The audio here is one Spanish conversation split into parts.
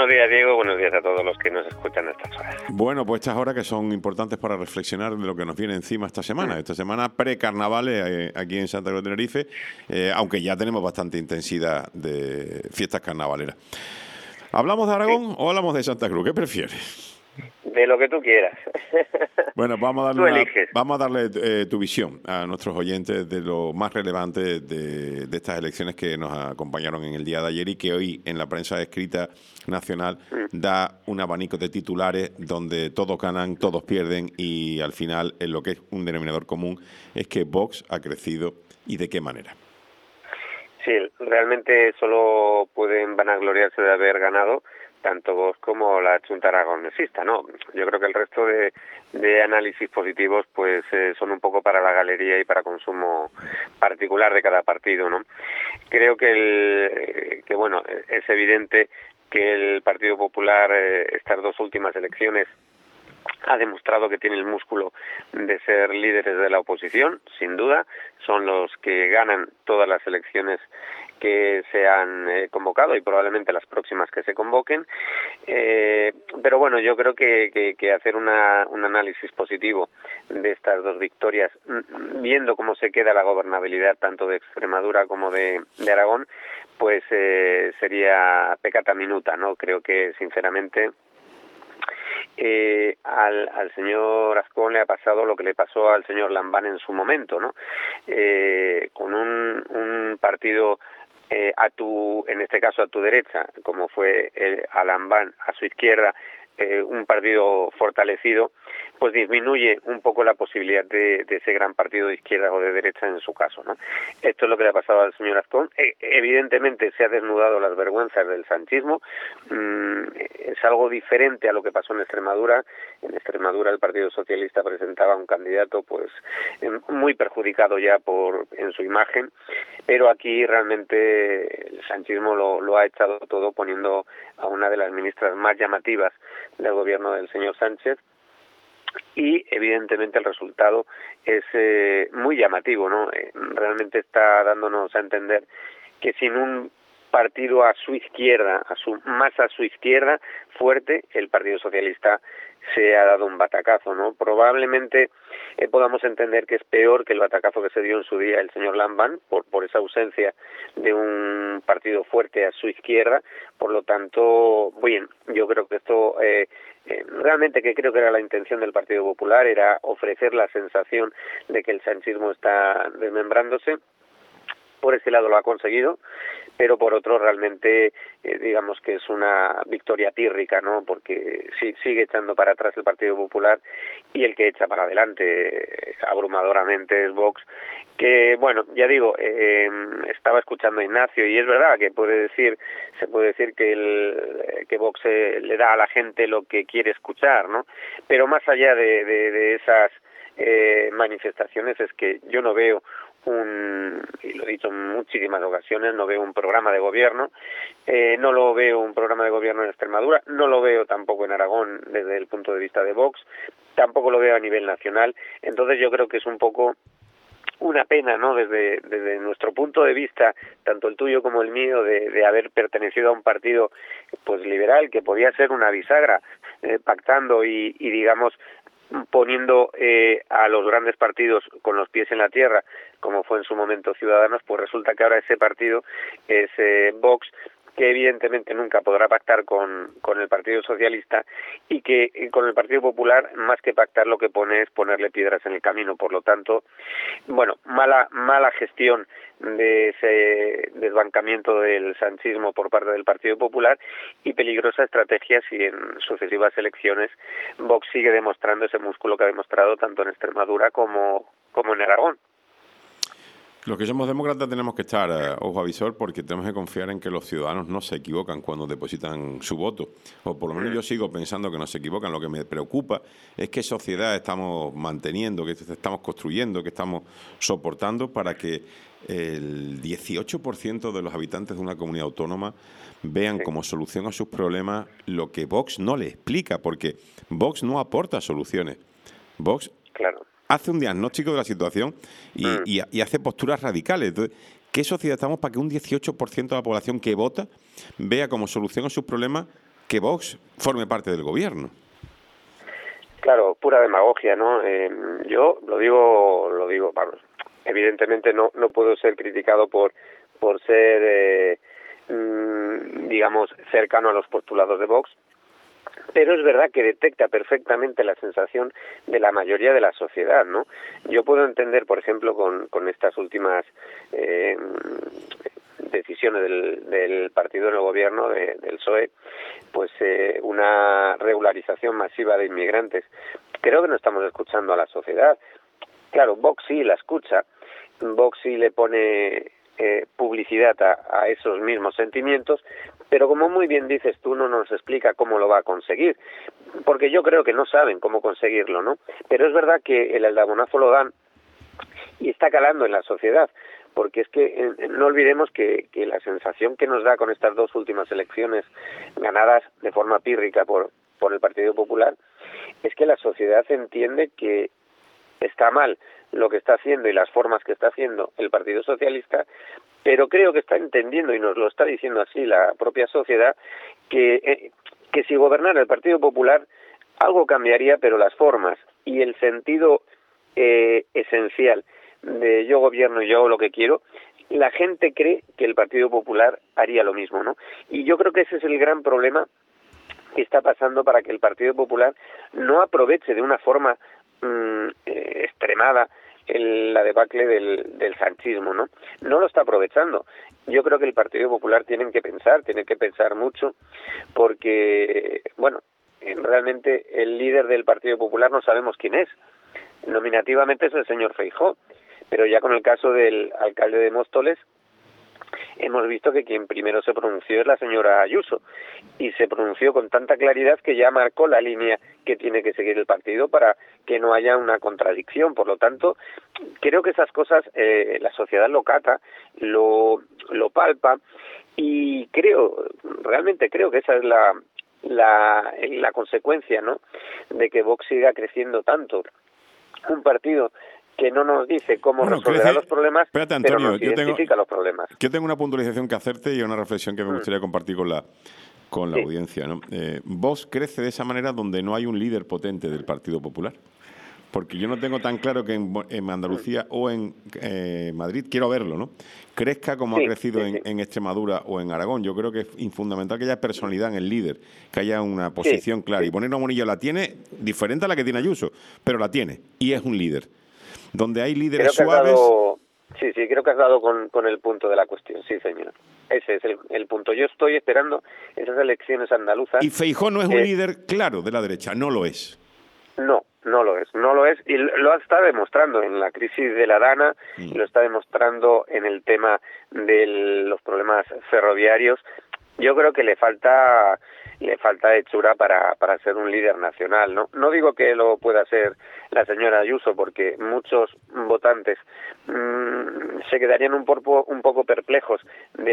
Buenos días, Diego. Buenos días a todos los que nos escuchan a estas horas. Bueno, pues estas horas que son importantes para reflexionar de lo que nos viene encima esta semana. Esta semana pre-carnavales aquí en Santa Cruz de Tenerife, aunque ya tenemos bastante intensidad de fiestas carnavaleras. ¿Hablamos de Aragón o hablamos de Santa Cruz? ¿Qué prefieres? De lo que tú quieras. Bueno, vamos a darle tu visión a nuestros oyentes de lo más relevante de estas elecciones que nos acompañaron en el día de ayer y que hoy en la prensa escrita nacional da un abanico de titulares donde todos ganan, todos pierden y al final en lo que es un denominador común es que Vox ha crecido y de qué manera. Sí, realmente solo pueden vanagloriarse de haber ganado tanto Vox como la Junta Aragonesista, ¿no? Yo creo que el resto de análisis positivos pues son un poco para la galería y para consumo particular de cada partido, ¿no? Creo que bueno, es evidente que el Partido Popular estas dos últimas elecciones ha demostrado que tiene el músculo de ser líderes de la oposición, sin duda, son los que ganan todas las elecciones que se han convocado y probablemente las próximas que se convoquen, pero bueno, yo creo que hacer un análisis positivo de estas dos victorias, viendo cómo se queda la gobernabilidad tanto de Extremadura como de Aragón, pues sería peccata minuta, ¿no? Creo que sinceramente al señor Azcón le ha pasado lo que le pasó al señor Lambán en su momento, ¿no? Con un partido en este caso a tu derecha, como fue a Lambán a su izquierda, un partido fortalecido, pues disminuye un poco la posibilidad de ese gran partido de izquierda o de derecha en su caso, ¿no? Esto es lo que le ha pasado al señor Azcón. Evidentemente se ha desnudado las vergüenzas del sanchismo. Es algo diferente a lo que pasó en Extremadura. En Extremadura el Partido Socialista presentaba un candidato pues muy perjudicado ya en su imagen, pero aquí realmente el sanchismo lo ha echado todo poniendo a una de las ministras más llamativas del gobierno del señor Sánchez, y evidentemente el resultado es muy llamativo, ¿no? Realmente está dándonos a entender que sin un partido a su izquierda, más a su izquierda, fuerte, el Partido Socialista se ha dado un batacazo, ¿no? Probablemente podamos entender que es peor que el batacazo que se dio en su día el señor Lambán, por esa ausencia de un partido fuerte a su izquierda. Por lo tanto, bien, yo creo que esto realmente, que creo que era la intención del Partido Popular, era ofrecer la sensación de que el sanchismo está desmembrándose. Por ese lado lo ha conseguido, pero por otro realmente digamos que es una victoria pírrica, ¿no? Porque sigue echando para atrás el Partido Popular y el que echa para adelante abrumadoramente es Vox, que bueno, ya digo, estaba escuchando a Ignacio y es verdad que se puede decir que Vox le da a la gente lo que quiere escuchar, ¿no? Pero más allá de esas manifestaciones es que yo no veo y lo he dicho en muchísimas ocasiones, no veo un programa de gobierno, no lo veo un programa de gobierno en Extremadura, no lo veo tampoco en Aragón desde el punto de vista de Vox, tampoco lo veo a nivel nacional. Entonces yo creo que es un poco una pena, ¿no? Desde nuestro punto de vista, tanto el tuyo como el mío, de haber pertenecido a un partido pues liberal que podía ser una bisagra, pactando y digamos poniendo a los grandes partidos con los pies en la tierra, como fue en su momento Ciudadanos, pues resulta que ahora ese partido es Vox, que evidentemente nunca podrá pactar con el Partido Socialista y que con el Partido Popular, más que pactar, lo que pone es ponerle piedras en el camino. Por lo tanto, bueno, mala gestión de ese desbancamiento del sanchismo por parte del Partido Popular y peligrosa estrategia si en sucesivas elecciones Vox sigue demostrando ese músculo que ha demostrado tanto en Extremadura como en Aragón. Los que somos demócratas tenemos que estar ojo avisor porque tenemos que confiar en que los ciudadanos no se equivocan cuando depositan su voto. O por lo menos yo sigo pensando que no se equivocan. Lo que me preocupa es qué sociedad estamos manteniendo, qué estamos construyendo, qué estamos soportando para que el 18% de los habitantes de una comunidad autónoma vean como solución a sus problemas lo que Vox no le explica, porque Vox no aporta soluciones. Vox hace un diagnóstico de la situación y hace posturas radicales. Entonces, ¿qué sociedad estamos para que un 18% de la población que vota vea como solución a sus problemas que Vox forme parte del gobierno. Claro, pura demagogia, ¿no? Yo lo digo, vamos, evidentemente no puedo ser criticado por ser, digamos, cercano a los postulados de Vox, pero es verdad que detecta perfectamente la sensación de la mayoría de la sociedad, ¿no? Yo puedo entender, por ejemplo, con estas últimas decisiones del partido en el gobierno, del PSOE, pues una regularización masiva de inmigrantes. Creo que no estamos escuchando a la sociedad. Claro, Vox sí la escucha, Vox sí le pone publicidad a esos mismos sentimientos, pero como muy bien dices tú, no nos explica cómo lo va a conseguir, porque yo creo que no saben cómo conseguirlo, ¿no? Pero es verdad que el aldabonazo lo dan y está calando en la sociedad, porque es que no olvidemos que la sensación que nos da con estas dos últimas elecciones ganadas de forma pírrica por el Partido Popular es que la sociedad entiende que está mal lo que está haciendo y las formas que está haciendo el Partido Socialista, pero creo que está entendiendo, y nos lo está diciendo así la propia sociedad, que si gobernara el Partido Popular algo cambiaría, pero las formas y el sentido esencial de yo gobierno y yo hago lo que quiero, la gente cree que el Partido Popular haría lo mismo, ¿no? Y yo creo que ese es el gran problema que está pasando para que el Partido Popular no aproveche de una forma extremada la debacle del sanchismo, ¿no? No lo está aprovechando. Yo creo que el Partido Popular tiene que pensar mucho, porque, bueno, realmente el líder del Partido Popular no sabemos quién es. Nominativamente es el señor Feijóo, pero ya con el caso del alcalde de Móstoles, hemos visto que quien primero se pronunció es la señora Ayuso, y se pronunció con tanta claridad que ya marcó la línea que tiene que seguir el partido para que no haya una contradicción. Por lo tanto, creo que esas cosas la sociedad lo cata, lo palpa, y realmente creo que esa es la consecuencia, ¿no?, de que Vox siga creciendo tanto. Un partido que no nos dice cómo resolverá los problemas, espérate, Antonio, pero nos identifica los problemas. Yo tengo una puntualización que hacerte y una reflexión que me gustaría compartir con la Sí. audiencia, ¿no? Vox crece de esa manera donde no hay un líder potente del Partido Popular. Porque yo no tengo tan claro que en Andalucía o en Madrid, quiero verlo, ¿no?, crezca como ha crecido en Extremadura o en Aragón. Yo creo que es fundamental que haya personalidad en el líder, que haya una posición clara. Y poner a Monillo la tiene diferente a la que tiene Ayuso, pero la tiene y es un líder. Donde hay líderes suaves... creo que has dado con el punto de la cuestión, sí, señor. Ese es el punto. Yo estoy esperando esas elecciones andaluzas. Y Feijóo no es un líder claro de la derecha, no lo es. No lo es, y lo está demostrando en la crisis de la Dana, y lo está demostrando en el tema de los problemas ferroviarios. Yo creo que le falta hechura para ser un líder nacional, ¿no? No digo que lo pueda ser la señora Ayuso, porque muchos votantes se quedarían un poco perplejos de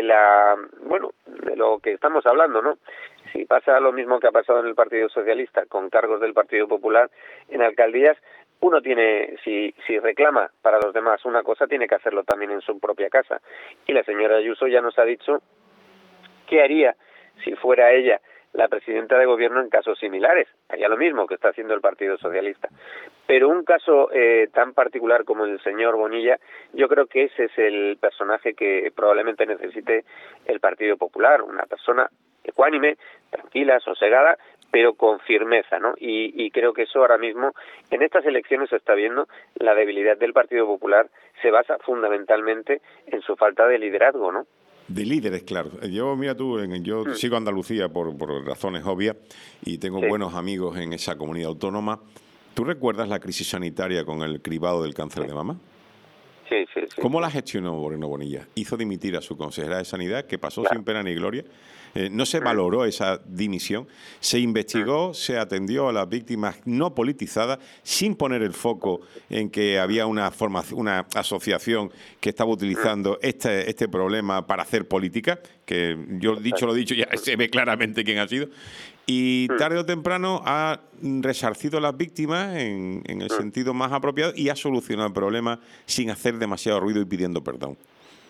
lo que estamos hablando, ¿no? Si pasa lo mismo que ha pasado en el Partido Socialista con cargos del Partido Popular en alcaldías, uno tiene, si reclama para los demás una cosa, tiene que hacerlo también en su propia casa. Y la señora Ayuso ya nos ha dicho qué haría si fuera ella la presidenta de gobierno en casos similares. Haría lo mismo que está haciendo el Partido Socialista. Pero un caso tan particular como el señor Bonilla, yo creo que ese es el personaje que probablemente necesite el Partido Popular, una persona ecuánime, tranquila, sosegada, pero con firmeza, ¿no? Y creo que eso ahora mismo, en estas elecciones se está viendo, la debilidad del Partido Popular se basa fundamentalmente en su falta de liderazgo, ¿no? De líderes, claro. Yo sigo Andalucía por razones obvias y tengo buenos amigos en esa comunidad autónoma. ¿Tú recuerdas la crisis sanitaria con el cribado del cáncer de mama? Sí. ¿Cómo la gestionó Moreno Bonilla? Hizo dimitir a su consejera de Sanidad, que pasó sin pena ni gloria. No se valoró esa dimisión. Se investigó, se atendió a las víctimas no politizadas, sin poner el foco en que había una asociación que estaba utilizando este problema para hacer política, que yo dicho lo dicho, ya se ve claramente quién ha sido. Y tarde o temprano ha resarcido a las víctimas en el sentido más apropiado y ha solucionado el problema sin hacer demasiado ruido y pidiendo perdón.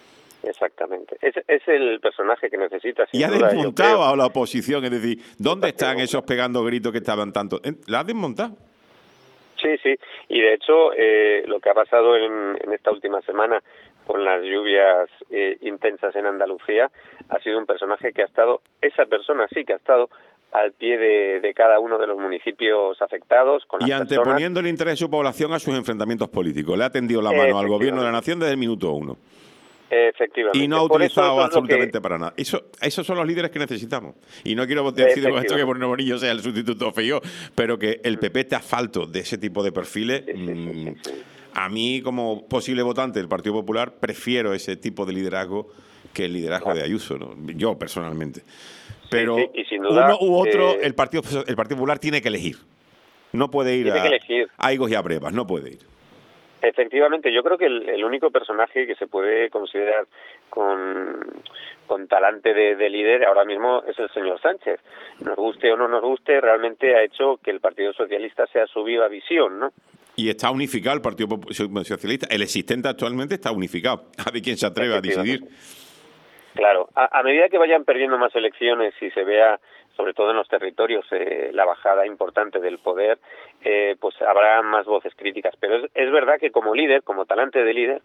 Exactamente. Es el personaje que necesita, sin y ha duda, desmontado a la oposición, es decir, ¿dónde están esos pegando gritos que estaban tanto? ¿La ha desmontado? Sí, sí, y de hecho lo que ha pasado en esta última semana con las lluvias intensas en Andalucía ha sido un personaje que ha estado, esa persona sí que ha estado al pie de cada uno de los municipios afectados, con las Y anteponiendo el interés de su población a sus enfrentamientos políticos. Le ha tendido la mano al gobierno de la nación desde el minuto 1. Efectivamente. Y no ha utilizado absolutamente para nada. Esos son los líderes que necesitamos. Y no quiero decir con esto que Moreno Bonillo sea el sustituto Feijóo, pero que el PP esté a falto de ese tipo de perfiles. Sí. A mí, como posible votante del Partido Popular, prefiero ese tipo de liderazgo que el liderazgo de Ayuso, ¿no? Yo, personalmente. Pero y sin duda, uno u otro, el Partido Popular tiene que elegir. No puede ir a higos y a brevas, no puede ir. Efectivamente, yo creo que el único personaje que se puede considerar con talante de líder ahora mismo es el señor Sánchez. Nos guste o no nos guste, realmente ha hecho que el Partido Socialista sea su viva visión, ¿no? Y está unificado el Partido Socialista. El existente actualmente está unificado. A ver quién se atreve a decidir. Claro, a medida que vayan perdiendo más elecciones y se vea, sobre todo en los territorios, la bajada importante del poder, pues habrá más voces críticas. Pero es verdad que como líder, como talante de líder,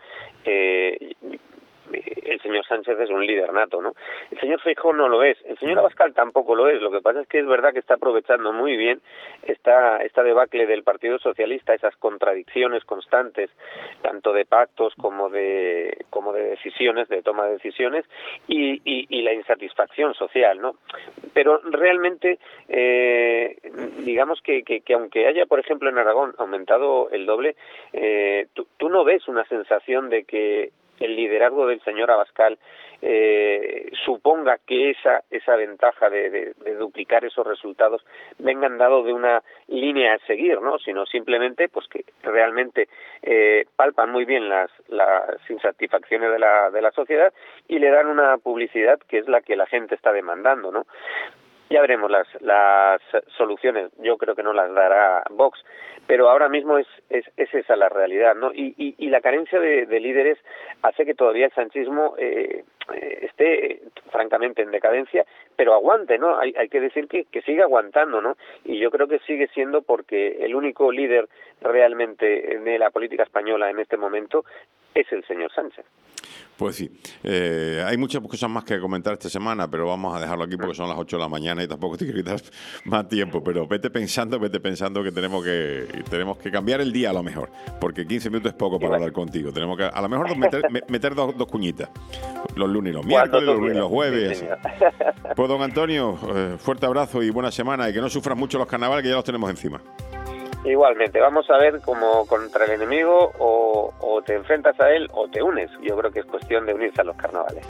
el señor Sánchez es un líder nato, ¿no? El señor Feijóo no lo es, el señor Abascal tampoco lo es. Lo que pasa es que es verdad que está aprovechando muy bien esta debacle del Partido Socialista, esas contradicciones constantes, tanto de pactos como de decisiones, de toma de decisiones, y la insatisfacción social, ¿no? Pero realmente, digamos que aunque haya, por ejemplo, en Aragón aumentado el doble, tú no ves una sensación de que el liderazgo del señor Abascal suponga que esa ventaja de duplicar esos resultados vengan dado de una línea a seguir, ¿no? Sino simplemente pues que realmente palpan muy bien las insatisfacciones de la sociedad y le dan una publicidad que es la que la gente está demandando, ¿no? Ya veremos las soluciones. Yo creo que no las dará Vox, pero ahora mismo es esa la realidad, ¿no? Y la carencia de líderes hace que todavía el sanchismo esté francamente en decadencia, pero aguante, ¿no? Hay que decir que sigue aguantando, ¿no? Y yo creo que sigue siendo porque el único líder realmente de la política española en este momento es el señor Sánchez. Pues sí, hay muchas cosas más que comentar esta semana, pero vamos a dejarlo aquí porque son las 8 de la mañana y tampoco te quiero quitar más tiempo, pero vete pensando que tenemos que cambiar el día a lo mejor, porque 15 minutos es poco para hablar contigo. Tenemos que a lo mejor meter dos cuñitas, los lunes y los miércoles, los lunes y los jueves. Sí, pues don Antonio, fuerte abrazo y buena semana, y que no sufras mucho los carnavales, que ya los tenemos encima. Igualmente, vamos a ver cómo contra el enemigo o te enfrentas a él o te unes. Yo creo que es cuestión de unirse a los carnavales.